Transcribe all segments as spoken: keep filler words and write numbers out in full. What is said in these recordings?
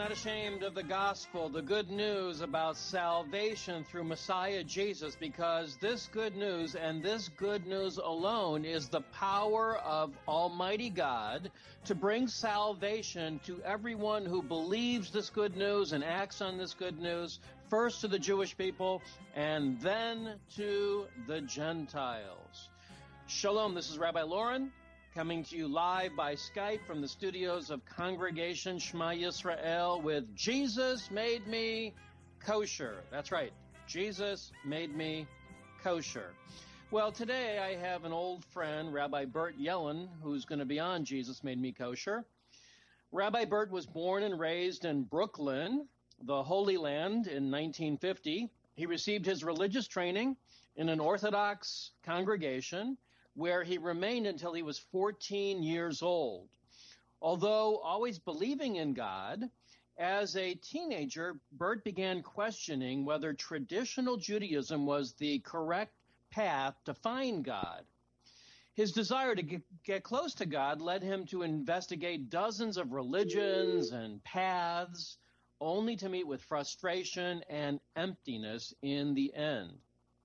not ashamed of the gospel, the good news about salvation through Messiah Jesus, because this good news and this good news alone is the power of Almighty God to bring salvation to everyone who believes this good news and acts on this good news, first to the Jewish people and then to the Gentiles. Shalom, this is Rabbi Lauren, coming to you live by Skype from the studios of Congregation Shema Yisrael with Jesus Made Me Kosher. That's right, Jesus Made Me Kosher. Well, today I have an old friend, Rabbi Bert Yellen, who's going to be on Jesus Made Me Kosher. Rabbi Bert was born and raised in Brooklyn, the Holy Land, in nineteen fifty. He received his religious training in an Orthodox congregation, where he remained until he was fourteen years old. Although always believing in God, as a teenager, Bert began questioning whether traditional Judaism was the correct path to find God. His desire to get, get close to God led him to investigate dozens of religions and paths, only to meet with frustration and emptiness in the end.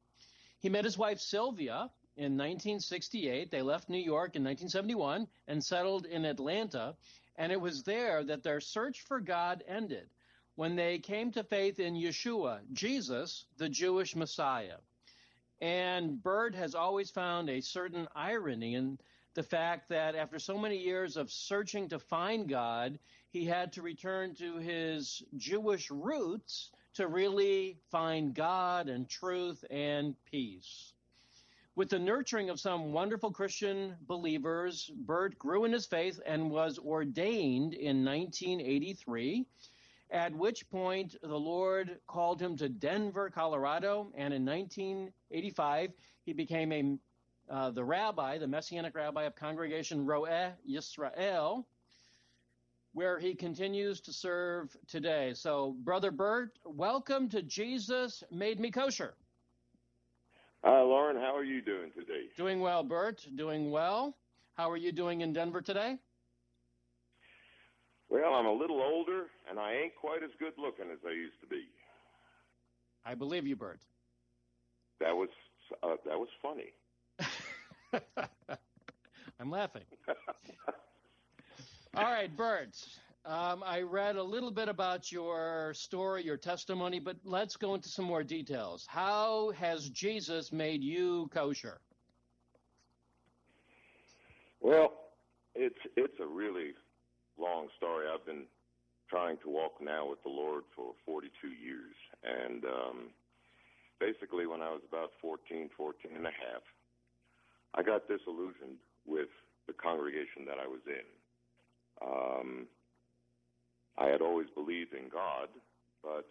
He met his wife Sylvia in nineteen sixty-eight. They left New York in nineteen seventy-one and settled in Atlanta, and it was there that their search for God ended when they came to faith in Yeshua, Jesus, the Jewish Messiah. And Bert has always found a certain irony in the fact that after so many years of searching to find God, he had to return to his Jewish roots to really find God and truth and peace. With the nurturing of some wonderful Christian believers, Bert grew in his faith and was ordained in nineteen eighty-three, at which point the Lord called him to Denver, Colorado, and in nineteen eighty-five he became a uh, the rabbi, the Messianic rabbi of Congregation Ro'eh Yisrael, where he continues to serve today. So, Brother Bert, welcome to Jesus Made Me Kosher. Hi, Lauren. How are you doing today? Doing well, Bert. Doing well. How are you doing in Denver today? Well, I'm a little older, and I ain't quite as good looking as I used to be. I believe you, Bert. That was uh, that was funny. I'm laughing. All right, Bert. Um, I read a little bit about your story, your testimony, but let's go into some more details. How has Jesus made you kosher? Well, it's it's a really long story. I've been trying to walk now with the Lord for forty-two years. And um, basically when I was about fourteen, fourteen and a half, I got disillusioned with the congregation that I was in. Um, I had always believed in God, but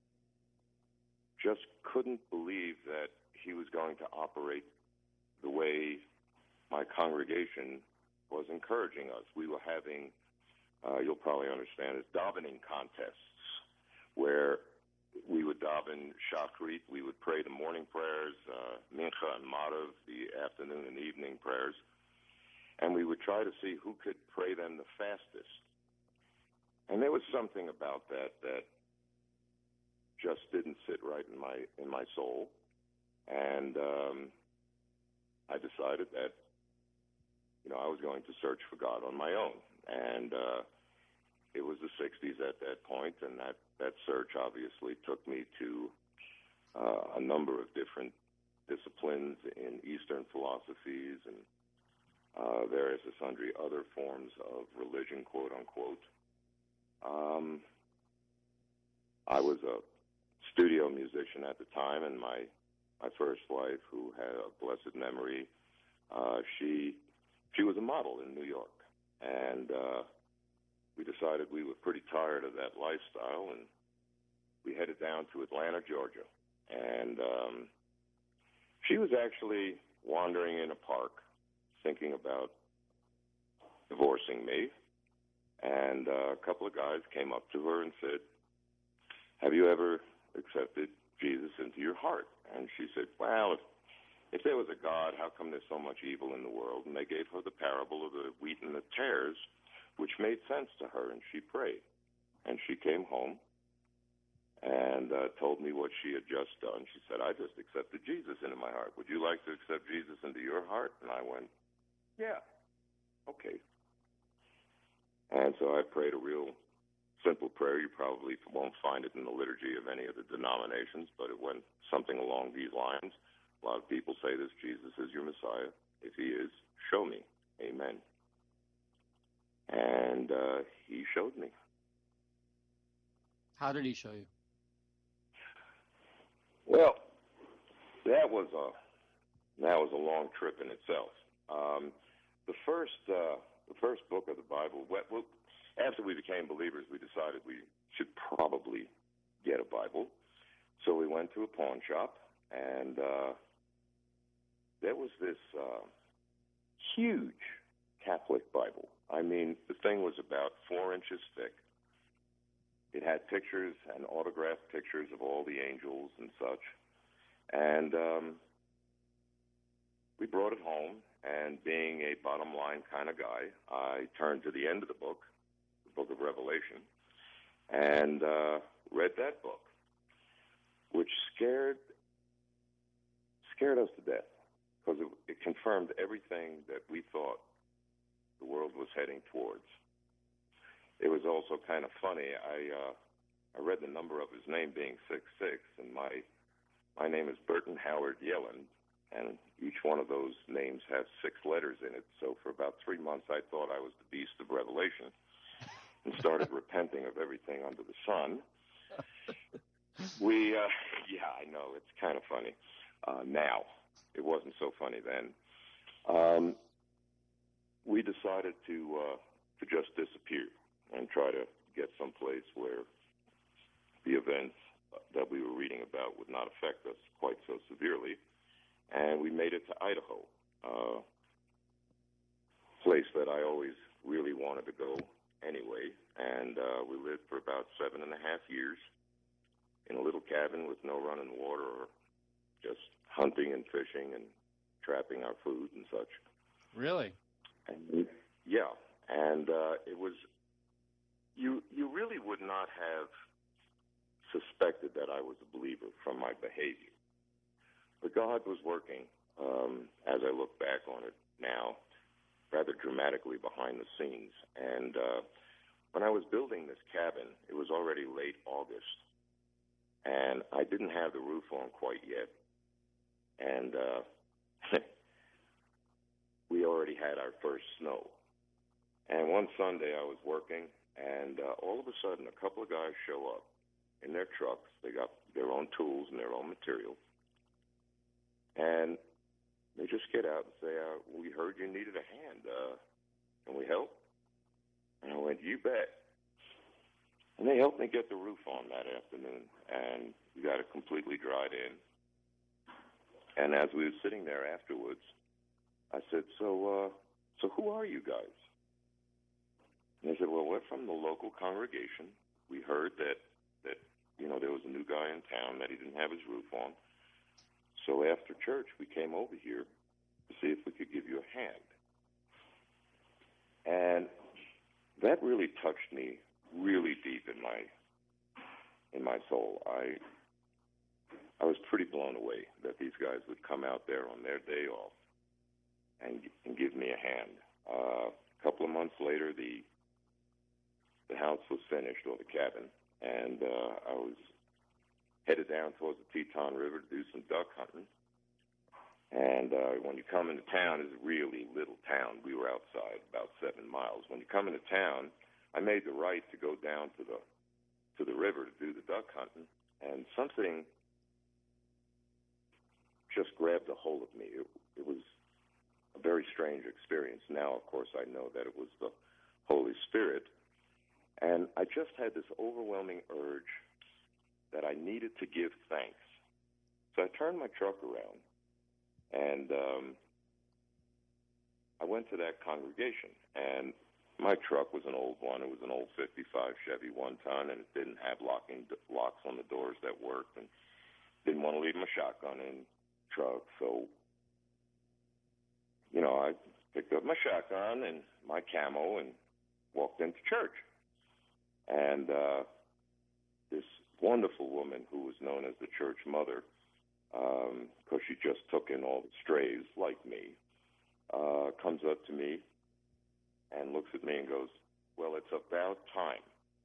just couldn't believe that he was going to operate the way my congregation was encouraging us. We were having, uh, you'll probably understand this, davening contests where we would daven Shachrit, we would pray the morning prayers, uh, Mincha and Marav, the afternoon and evening prayers, and we would try to see who could pray them the fastest. And there was something about that that just didn't sit right in my in my soul. And um, I decided that, you know, I was going to search for God on my own. And uh, it was the sixties at that point, and that, that search obviously took me to uh, a number of different disciplines in Eastern philosophies and uh, various and sundry other forms of religion, quote unquote. Um, I was a studio musician at the time, and my my first wife, who had a blessed memory, uh, she she was a model in New York, and uh, we decided we were pretty tired of that lifestyle, and we headed down to Atlanta, Georgia. And um, she was actually wandering in a park, thinking about divorcing me. And uh, a couple of guys came up to her and said, "Have you ever accepted Jesus into your heart?" And she said, "Well, if, if there was a God, how come there's so much evil in the world?" And they gave her the parable of the wheat and the tares, which made sense to her, and she prayed. and she came home and uh, told me what she had just done. She said, I just accepted Jesus into my heart. Would you like to accept Jesus into your heart? And I went, yeah, okay. And so I prayed a real simple prayer. You probably won't find it in the liturgy of any of the denominations, but it went something along these lines. A lot of people say this, Jesus is your Messiah. If he is, show me. Amen. And uh, he showed me. How did he show you? Well, that was a that was a long trip in itself. Um, the first uh, the first book of the Bible. Well, after we became believers, we decided we should probably get a Bible. So we went to a pawn shop, and uh, there was this uh, huge Catholic Bible. I mean, the thing was about four inches thick. It had pictures and autographed pictures of all the angels and such. And um, we brought it home, and being a bottom-line kind of guy, I turned to the end of the book, the book of Revelation, and uh, read that book, which scared scared us to death, because it, it confirmed everything that we thought the world was heading towards. It was also kind of funny. I uh, I read the number of his name being six six, and my my name is Burton Howard Yellen, and each one of those names has six letters in it. So for about three months, I thought I was the beast of Revelation, and started repenting of everything under the sun. We, uh, yeah, I know, it's kind of funny uh, now. It wasn't so funny then. Um, we decided to uh, to just disappear and try to get someplace where the events that we were reading about would not affect us quite so severely. And we made it to Idaho, a uh, place that I always really wanted to go anyway. And uh, we lived for about seven and a half years in a little cabin with no running water, or just hunting and fishing and trapping our food and such. Really? And, yeah. And uh, it was... You you really would not have suspected that I was a believer from my behavior. But God was working, um, as I look back on it now, rather dramatically behind the scenes. And uh, when I was building this cabin, it was already late August, and I didn't have the roof on quite yet. And uh, we already had our first snow. And one Sunday I was working, and uh, all of a sudden, a couple of guys show up in their trucks. They got their own tools and their own material. And they just get out and say, uh, we heard you needed a hand. Uh, can we help? And I went, you bet. And they helped me get the roof on that afternoon, and we got it completely dried in. And as we were sitting there afterwards, I said, so, uh, so who are you guys? And they said, well, we're from the local congregation. We heard that, that, you know, there was a new guy in town that he didn't have his roof on. So after church, we came over here to see if we could give you a hand. And that really touched me really deep in my in my soul. I I was pretty blown away that these guys would come out there on their day off and, and give me a hand. Uh, a couple of months later, the The house was finished, or the cabin, and uh, I was headed down towards the Teton River to do some duck hunting. And uh, when you come into town, it's a really little town. We were outside about seven miles. When you come into town, I made the right to go down to the to the river to do the duck hunting, and something just grabbed a hold of me. It, it was a very strange experience. Now, of course, I know that it was the Holy Spirit. And I just had this overwhelming urge that I needed to give thanks. So I turned my truck around, and um, I went to that congregation. And my truck was an old one. It was an old fifty-five Chevy one-ton, and it didn't have locking locks on the doors that worked, and didn't want to leave my shotgun in the truck. So, you know, I picked up my shotgun and my camo and walked into church. And uh, this wonderful woman who was known as the church mother, because um, she just took in all the strays like me, uh, comes up to me and looks at me and goes, "Well, it's about time."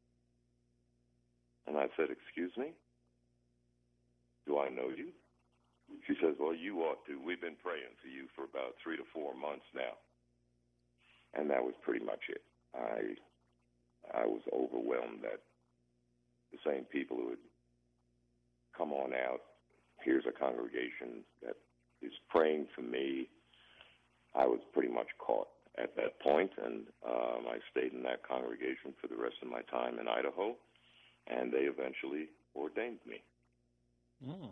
And I said, "Excuse me? Do I know you?" She says, "Well, you ought to. We've been praying for you for about three to four months now." And that was pretty much it. I I was overwhelmed that the same people who had come on out, here's a congregation that is praying for me. I was pretty much caught at that point, and um, I stayed in that congregation for the rest of my time in Idaho, and they eventually ordained me. Mm.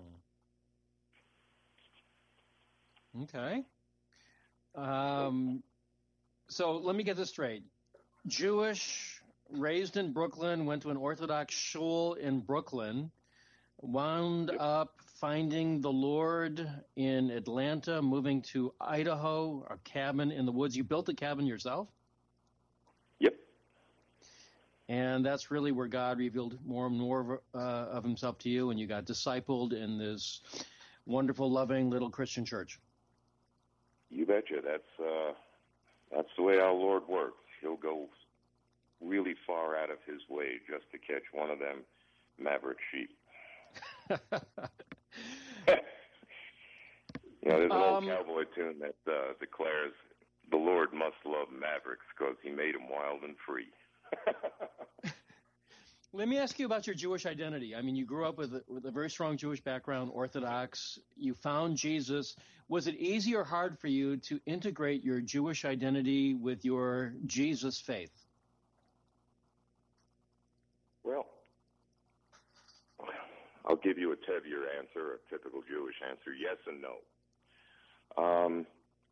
Okay. Um, so let me get this straight. Jewish, raised in Brooklyn, went to an Orthodox shul in Brooklyn, wound Yep. up finding the Lord in Atlanta, moving to Idaho, a cabin in the woods. You built a cabin yourself? Yep. And that's really where God revealed more and more uh, of himself to you, and you got discipled in this wonderful, loving little Christian church. You betcha. That's uh, that's the way our Lord works. He'll go really far out of his way just to catch one of them maverick sheep. You know, there's an old Um, cowboy tune that uh, declares, "The Lord must love mavericks because he made them wild and free." Let me ask you about your Jewish identity. I mean, you grew up with a, with a very strong Jewish background, Orthodox. You found Jesus. Was it easy or hard for you to integrate your Jewish identity with your Jesus faith? Well, I'll give you a Tevier answer, a typical Jewish answer, yes and no. Um,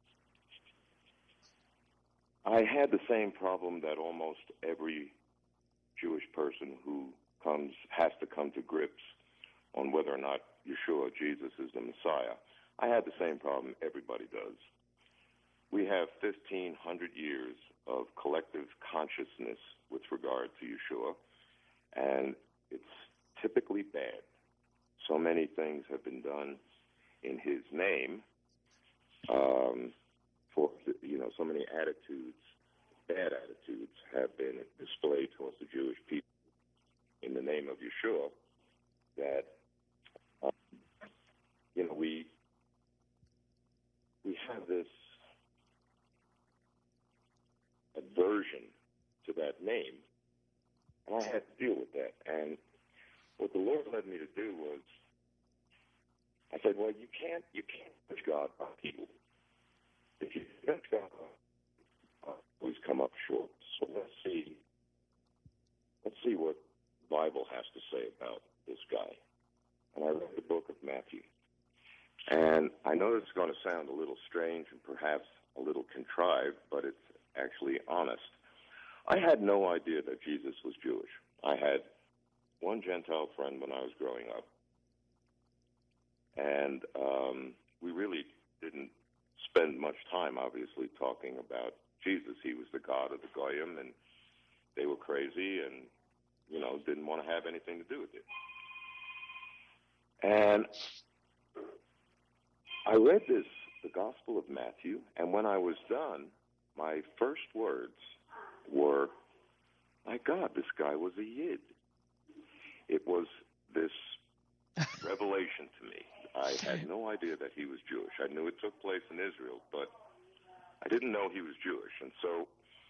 I had the same problem that almost every Jewish person who comes has to come to grips on whether or not Yeshua, Jesus, is the Messiah. I had the same problem everybody does. We have fifteen hundred years of collective consciousness with regard to Yeshua, and it's typically bad. So many things have been done in his name, um, for, you know, so many attitudes, bad attitudes have been displayed towards the Jewish people in the name of Yeshua that, um, you know, we we have this aversion to that name, and I had to deal with that. And what the Lord led me to do was, I said, well, you can't you can't judge God by people. If you judge God, uh, always come up short. So let's see, let's see what the Bible has to say about this guy. And I read the book of Matthew. And I know it's going to sound a little strange and perhaps a little contrived, but it's actually honest. I had no idea that Jesus was Jewish. I had one Gentile friend when I was growing up, and um, we really didn't spend much time, obviously, talking about Jesus. He was the God of the Goyim, and they were crazy and, you know, didn't want to have anything to do with it. And I read this, the Gospel of Matthew, and when I was done, my first words were, my God, this guy was a Yid. It was this revelation to me. I had no idea that he was Jewish. I knew it took place in Israel, but I didn't know he was Jewish. And so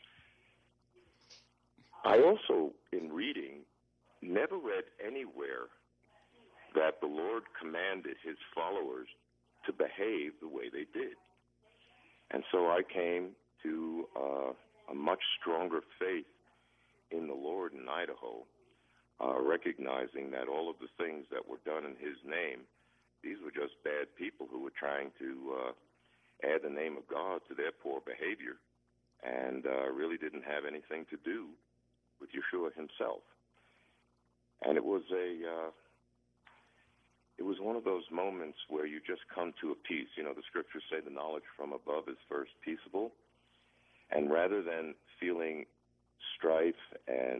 I also, in reading, never read anywhere that the Lord commanded his followers to behave the way they did. And so I came to uh, a much stronger faith in the Lord in Idaho, uh, recognizing that all of the things that were done in his name, these were just bad people who were trying to uh, add the name of God to their poor behavior and uh, really didn't have anything to do with Yeshua himself. And it was a... Uh, It was one of those moments where you just come to a peace. You know, the scriptures say the knowledge from above is first peaceable. And rather than feeling strife and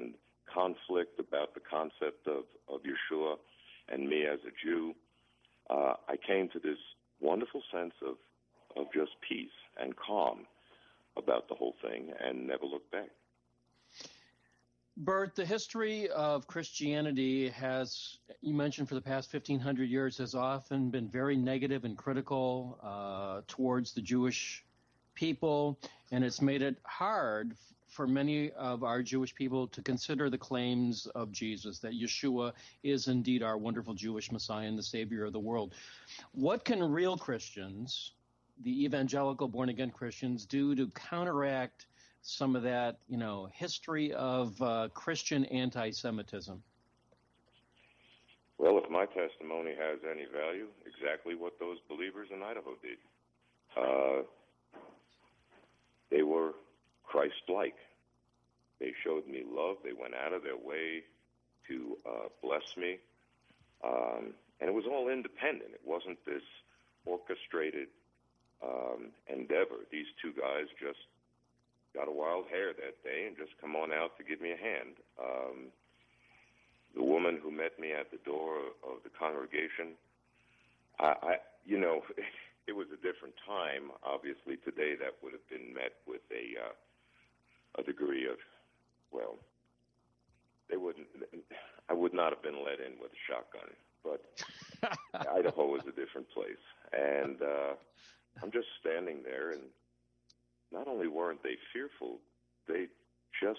conflict about the concept of, of Yeshua and me as a Jew, uh, I came to this wonderful sense of, of just peace and calm about the whole thing and never looked back. Bert, the history of Christianity has, you mentioned for the past fifteen hundred years, has often been very negative and critical uh, towards the Jewish people, and it's made it hard for many of our Jewish people to consider the claims of Jesus, that Yeshua is indeed our wonderful Jewish Messiah and the Savior of the world. What can real Christians, the evangelical born-again Christians, do to counteract some of that, you know, history of uh, Christian anti-Semitism? Well, if my testimony has any value, exactly what those believers in Idaho did. Uh, they were Christ-like. They showed me love. They went out of their way to uh, bless me. Um, and it was all independent. It wasn't this orchestrated um, endeavor. These two guys just got a wild hair that day and just come on out to give me a hand. Um, the woman who met me at the door of the congregation, I, I you know, it was a different time. Obviously, today that would have been met with a uh, a degree of, well, they wouldn't. I would not have been let in with a shotgun, but Idaho was a different place, and uh, I'm just standing there, and not only weren't they fearful, they just,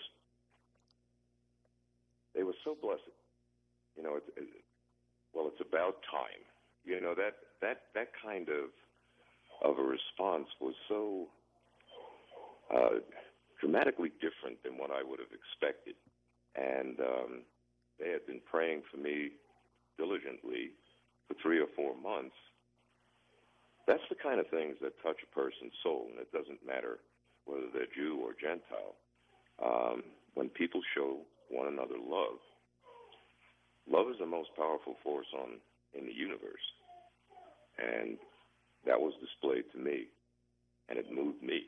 they were so blessed. You know, it, it, well, it's about time. You know, that, that, that kind of, of a response was so uh, dramatically different than what I would have expected. And um, they had been praying for me diligently for three or four months. That's the kind of things that touch a person's soul, and it doesn't matter whether they're Jew or Gentile. Um, when people show one another love, love is the most powerful force on in the universe, and that was displayed to me, and it moved me.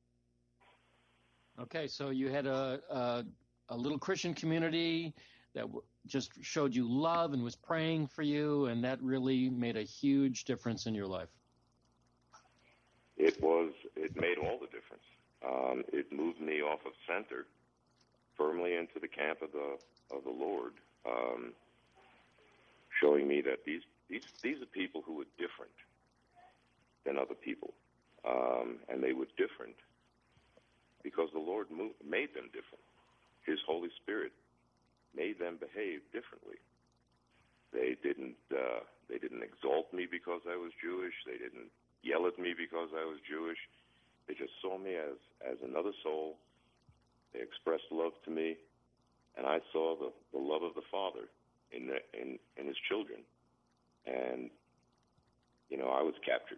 Okay, so you had a a, a little Christian community that w- just showed you love and was praying for you, and that really made a huge difference in your life. It was, it made all the difference. Um, it moved me off of center firmly into the camp of the of the Lord, um, showing me that these, these these are people who were different than other people, um, and they were different because the Lord moved, made them different. His Holy Spirit made them behave differently. They didn't uh, they didn't exalt me because I was Jewish. They didn't yell at me because I was Jewish. They just saw me as, as another soul. They expressed love to me, and I saw the, the love of the Father in, the, in in His children. And, you know, I was captured.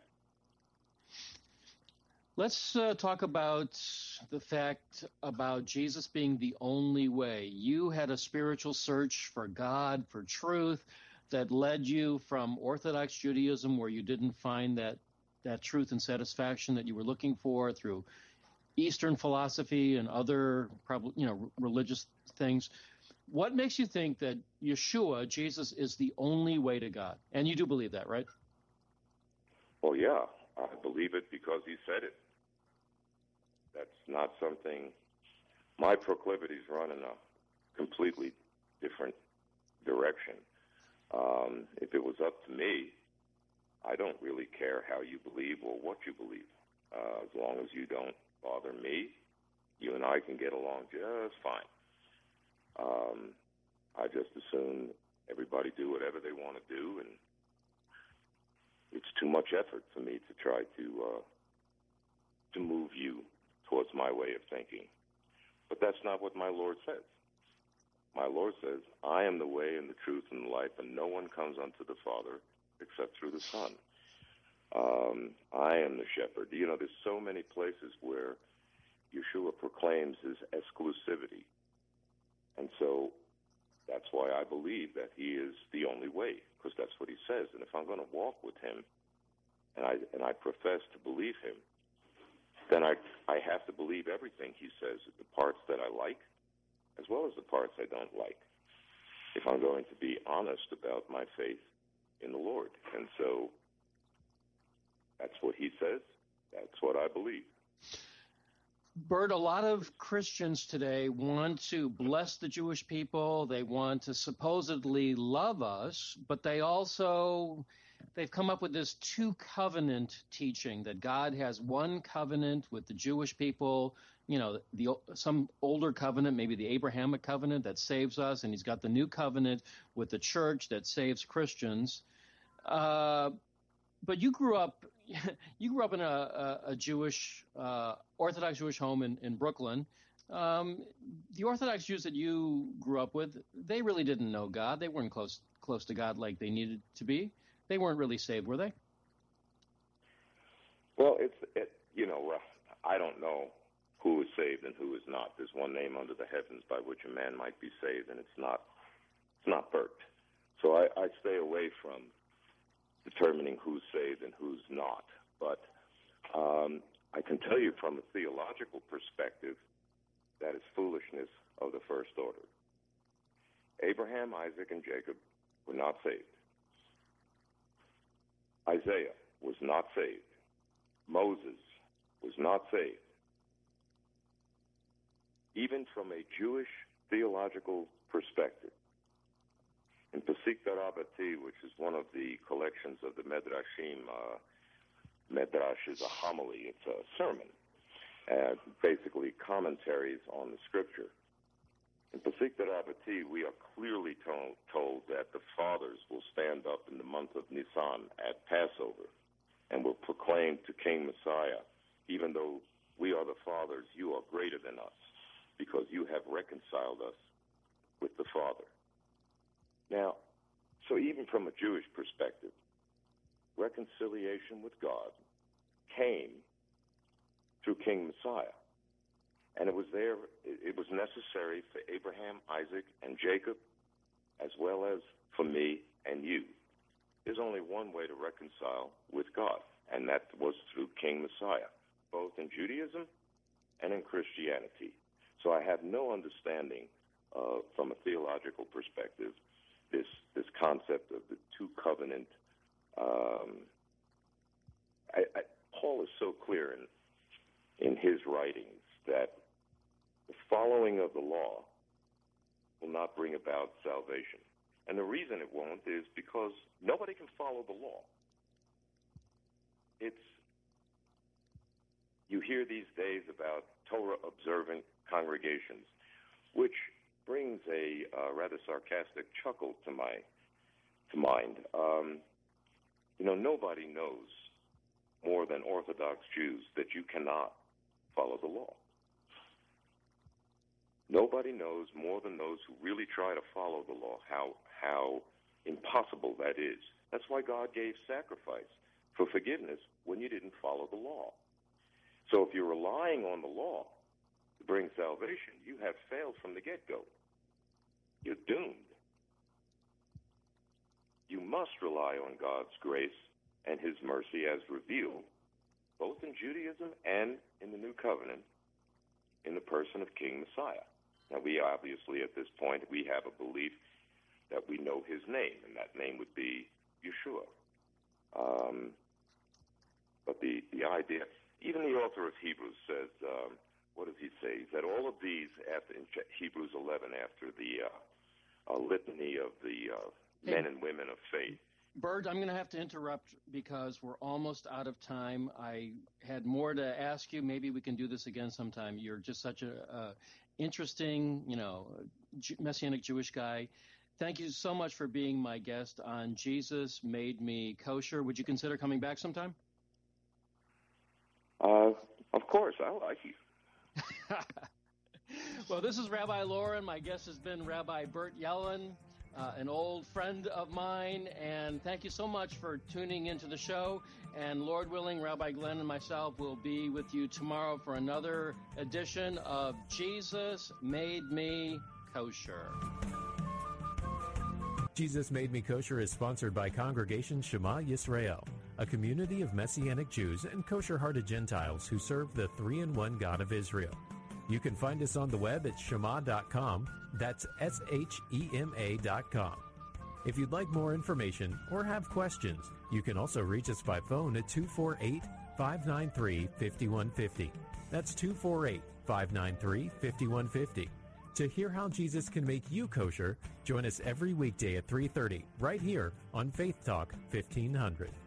Let's uh, talk about the fact about Jesus being the only way. You had a spiritual search for God, for truth, that led you from Orthodox Judaism, where you didn't find that that truth and satisfaction that you were looking for, through Eastern philosophy and other, probably, you know, religious things. What makes you think that Yeshua, Jesus, is the only way to God? And you do believe that, right? Well, yeah, I believe it because He said it. That's not something, my proclivities run in a completely different direction. Um, if it was up to me, I don't really care how you believe or what you believe. Uh, as long as you don't bother me, you and I can get along just fine. Um, I just assume everybody do whatever they want to do, and it's too much effort for me to try to uh, to move you towards my way of thinking. But that's not what my Lord says. My Lord says, I am the way and the truth and the life, and no one comes unto the Father except through the Son. Um, I am the shepherd. You know, there's so many places where Yeshua proclaims His exclusivity. And so that's why I believe that He is the only way, because that's what He says. And if I'm going to walk with Him, and I and I profess to believe Him, then I I have to believe everything He says, the parts that I like as well as the parts I don't like, if I'm going to be honest about my faith in the Lord. And so that's what he says. That's what I believe. Bert, a lot of Christians today want to bless the Jewish people. They want to supposedly love us, but they also, they've come up with this two covenant teaching that God has one covenant with the Jewish people, you know, the some older covenant, maybe the Abrahamic covenant that saves us, and he's got the new covenant with the church that saves Christians. Uh, but you grew up, you grew up in a, a, a Jewish, uh, Orthodox Jewish home in, in Brooklyn. Um, the Orthodox Jews that you grew up with, they really didn't know God. They weren't close close to God like they needed to be. They weren't really saved, were they? Well, it's it, you know, uh, I don't know who is saved and who is not. There's one name under the heavens by which a man might be saved, and it's not it's not Bert. So I, I stay away from determining who's saved and who's not. But um, I can tell you from a theological perspective that is foolishness of the first order. Abraham, Isaac, and Jacob were not saved. Isaiah was not saved. Moses was not saved. Even from a Jewish theological perspective, in Pesikta Rabbati, which is one of the collections of the Medrashim, uh, Medrash is a homily, it's a sermon, uh, basically commentaries on the scripture. In Pesikta Rabbati, we are clearly told, told that the fathers will stand up in the month of Nisan at Passover and will proclaim to King Messiah, even though we are the fathers, you are greater than us, because you have reconciled us with the Father. Now, so even from a Jewish perspective, reconciliation with God came through King Messiah. And it was there, it was necessary for Abraham, Isaac, and Jacob, as well as for me and you. There's only one way to reconcile with God, and that was through King Messiah, both in Judaism and in Christianity. So I have no understanding uh, from a theological perspective this this concept of the two covenant. Um, I, I, Paul is so clear in in his writings that the following of the law will not bring about salvation. And the reason it won't is because nobody can follow the law. It's, you hear these days about Torah-observant congregations, which brings a uh, rather sarcastic chuckle to my to mind. Um, you know, nobody knows more than Orthodox Jews that you cannot follow the law. Nobody knows more than those who really try to follow the law how how impossible that is. That's why God gave sacrifice for forgiveness when you didn't follow the law. So if you're relying on the law to bring salvation, you have failed from the get-go. You're doomed. You must rely on God's grace and his mercy as revealed, both in Judaism and in the New Covenant, in the person of King Messiah. Now, we obviously, at this point, we have a belief that we know his name, and that name would be Yeshua. Um, but the, the idea, even the author of Hebrews says, um, what does he say? He said all of these, after in Hebrews eleven, after the uh, uh, litany of the uh, hey, men and women of faith. Bert, I'm going to have to interrupt because we're almost out of time. I had more to ask you. Maybe we can do this again sometime. You're just such a, a interesting, you know, Messianic Jewish guy. Thank you so much for being my guest on Jesus Made Me Kosher. Would you consider coming back sometime? Uh, of course. I like you. Well, this is Rabbi Lauren. My guest has been Rabbi Bert Yellen, uh, an old friend of mine. And thank you so much for tuning into the show. And Lord willing, Rabbi Glenn and myself will be with you tomorrow for another edition of Jesus Made Me Kosher. Jesus Made Me Kosher is sponsored by Congregation Shema Yisrael, a community of Messianic Jews and kosher-hearted Gentiles who serve the three-in-one God of Israel. You can find us on the web at shema dot com. That's S H E M A dot com. If you'd like more information or have questions, you can also reach us by phone at two four eight, five nine three, five one five zero. That's two four eight, five nine three, five one five zero. To hear how Jesus can make you kosher, join us every weekday at three thirty right here on Faith Talk fifteen hundred.